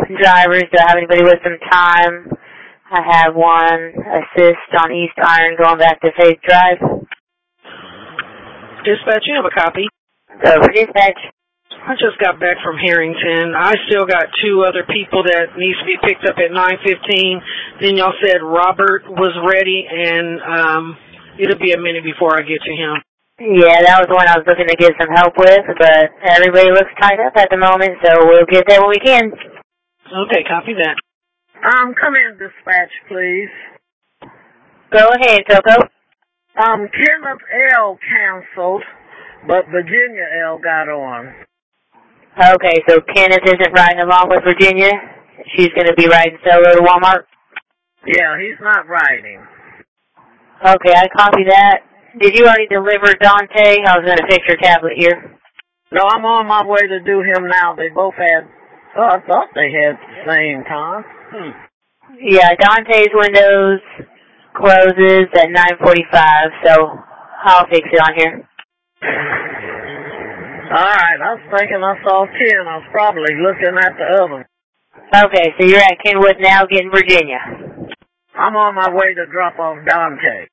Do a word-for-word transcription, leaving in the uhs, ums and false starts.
drivers. Do I have anybody with some time? I have one assist on East Iron going back to Faith Drive. Dispatch, you have a copy? Go for dispatch. I just got back from Harrington. I still got two other people that needs to be picked up at nine fifteen. Then y'all said Robert was ready, and um, it'll be a minute before I get to him. Yeah, that was the one I was looking to get some help with, but everybody looks tied up at the moment, so we'll get there when we can. Okay, copy that. Um, come in, dispatch, please. Go ahead, Coco. Um, Kenneth L. canceled, but Virginia L. got on. Okay, so Kenneth isn't riding along with Virginia? She's going to be riding solo to Walmart? Yeah, he's not riding. Okay, I copy that. Did you already deliver Dante? I was going to fix your tablet here. No, I'm on my way to do him now. They both had, oh, I thought they had the same time. Hmm. Yeah, Dante's windows closes at nine forty-five, so I'll fix it on here. All right, I was thinking I saw ten. I was probably looking at the other. Okay, so you're at Kenwood now getting Virginia. I'm on my way to drop off Dante.